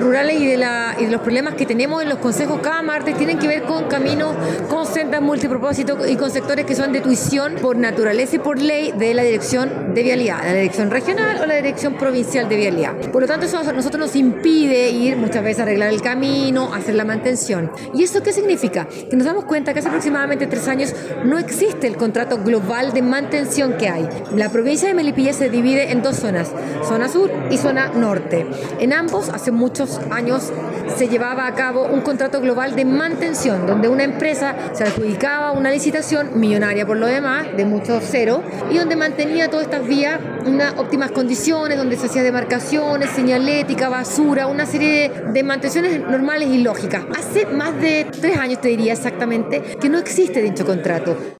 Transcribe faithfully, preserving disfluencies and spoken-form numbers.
rurales y de, la, y de los problemas que tenemos en los consejos cada martes tienen que ver con caminos, con sendas multipropósitos y con sectores que son de tuición por naturaleza y por ley de la Dirección de Vialidad, la Dirección Regional o la Dirección Provincial de Vialidad. Por lo tanto, eso a nosotros nos impide ir muchas veces a arreglar el camino, hacer la mantención. ¿Y eso qué significa? Que nos damos cuenta que hace aproximadamente tres años no existe el contrato global de mantención que hay. La provincia de Melipilla se divide en dos zonas, zona sur y zona norte. En ambos, hace muchos años, se llevaba a cabo un contrato global de mantención, donde una empresa se adjudicaba una licitación millonaria por lo demás, de mucho cero, y donde mantenía todas estas vías en unas óptimas condiciones, donde se hacía demarcaciones, señalética, basura, una serie de, de mantenciones normales y lógicas. Hace más de tres años, te diría exactamente, que no existe dicho contrato.